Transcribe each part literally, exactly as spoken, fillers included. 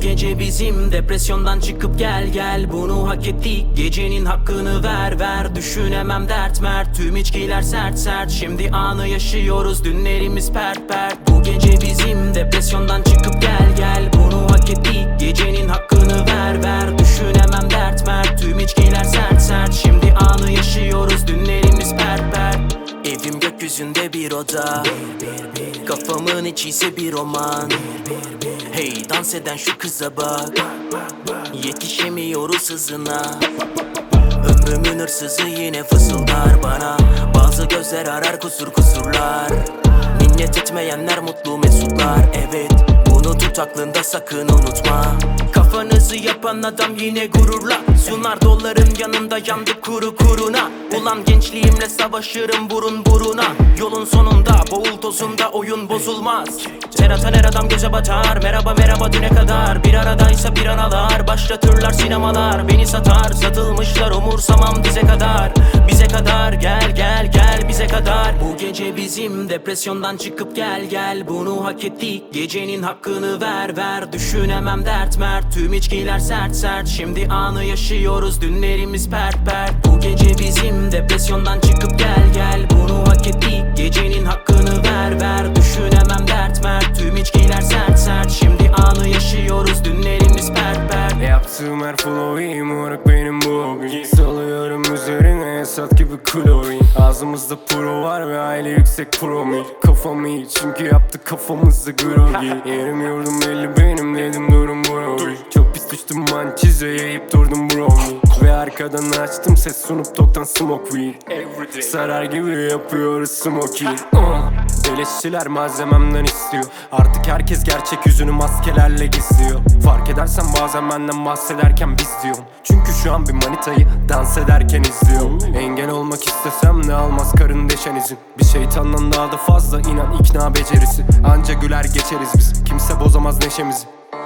gece bizim, depresyondan çıkıp gel gel. Bunu hak ettik, gecenin hakkını ver ver. Düşünemem dert mert, tüm içkiler sert sert. Şimdi anı yaşıyoruz, dünlerimiz pert pert. Bu gece bizim, depresyondan çıkıp gel gel. Bunu hak ettik, gecenin hakkını ver ver. Düşünemem dert mert, tüm içkiler sert sert. Şimdi anı yaşıyoruz, dünlerimiz pert pert. Evim gökyüzünde bir oda, kafamın içi ise bir roman. Hey, dans eden şu kıza bak, yetişemiyoruz hızına. Ömrümün hırsızı yine fısıldar bana. Bazı gözler arar kusur kusurlar. Minnet etmeyenler mutlu mesutlar. Evet, bunu tut aklında, sakın unutma. Kafanızı yapan adam yine gururla sunar doların yanında, yandı kuru kuruna. Ulan gençliğimle savaşırım burun buruna. Yolun sonunda boğul tozunda oyun bozulmaz. Seratan her adam göze batar. Merhaba merhaba düne kadar. Bir aradaysa bir analar. Başlatırlar sinemalar. Beni satar, satılmışlar, umursamam dize kadar. Bize kadar gel gel gel bize kadar. Bu gece bizim, depresyondan çıkıp gel gel. Bunu hak ettik, gecenin hakkını ver ver. Düşünemem dert mert, tüm içkiler sert sert. Şimdi anı yaşıyoruz, dünlerimiz pert pert. Bu gece bizim, depresyondan çıkıp gel gel. Bunu hak ettik, gecenin hakkını ver ver. Düşünemem dert mert, tüm içkiler sert sert. Şimdi anı yaşıyoruz, dünlerimiz pert pert. Yaptığım her flow'im moruk benim bu hobi. Salıyorum üzerine Esat gibi klorin. Ağzımızda pro var ve aile yüksek promil. Kafam iyi çünkü yaptık kafamızda grogi. Yerim yurdum belli benim, dedim durum brovi. Çok pis düştüm mançize, yayıp durdum bromi. Ve arkadan açtım ses, sunup toktan smoke weed. Sarar gibi yapıyoruz smoky. uh. Beleşçiler malzememden istiyor. Artık herkes gerçek yüzünü maskelerle gizliyor. Fark edersen bazen benden bahsederken biz diyorum. Çünkü şu an bir manitayı dans ederken izliyorum. Engel olmak istesem ne almaz karın deşen izin. Bir şeytandan daha da fazla inan ikna becerisi. Anca güler geçeriz biz, kimse bozamaz neşemizi.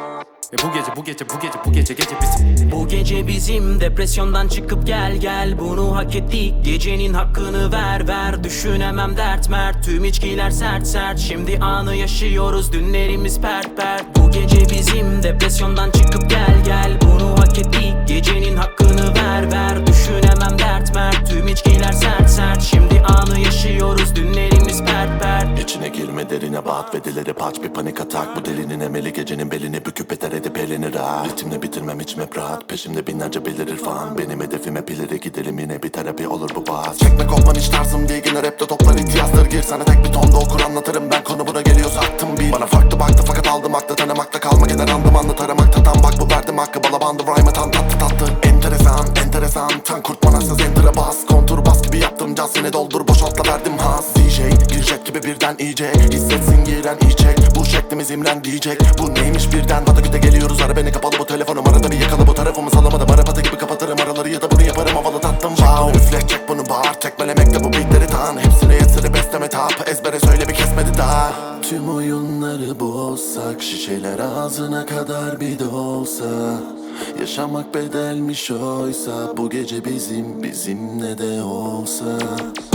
E bu gece bu gece bu gece bu gece gece bizim. Bu gece bizim, depresyondan çıkıp gel gel. Bunu hak ettik, gecenin hakkını ver ver. Düşünemem dert mert, tüm içkiler sert sert. Şimdi anı yaşıyoruz, dünlerimiz pert pert. Bu gece bizim, depresyondan çıkıp gel gel. Bunu hak ettik, gecenin hakkını ver ver. Düşünemem dert mert, tüm içkiler sert sert. Şimdi anı yaşıyoruz, dünlerimiz pert pert. İçine girme derine bat ve dilere paç bir panik atak. Bu delinin emeli gecenin belini büküp eder edip elini rahat. Ritimle bitirmem içim hep rahat, peşimde binlerce belirir fan. Benim hedefim hep ileri gidelim, yine bir terapi olur bu baz. Çekmek olman hiç tarzım değil, yine rapte toplar ihtiyaçları. Gir sana tek bir tonda okur anlatırım, ben konu buna geliyorsa attım bil. Bana farklı baktı fakat aldım aklı, tanımakta kalmak eder andım anlı taramakta. Tam bak bu verdim hakkı, bala bandı rhyme'ı tam tattı tattı. Enteresan enteresan tan kurt manasız enter'a bas. Kontur bas gibi yaptım caz, yine doldur boşaltla verdim has. D J girecek gibi birden iyice hissetsin giren içecek. Bu şeklimiz imren diyecek, bu neymiş birden. Vataküte geliyoruz, ara beni kapalı bu telefonum. Arada bir yakalı bu tarafımı salamadım. Arabada gibi kapatırım araları ya da bunu yaparım havalı tattım. Wow üfle çek bunu bağır, tekmelemekle bu beatleri tan. Hepsine yetsiri besleme tap, ezbere söyle bir kesmedi daha. Tüm oyunları bozsak, şişeler ağzına kadar bir de olsa. Yaşamak bedelmiş oysa, bu gece bizim, bizim ne de olsa.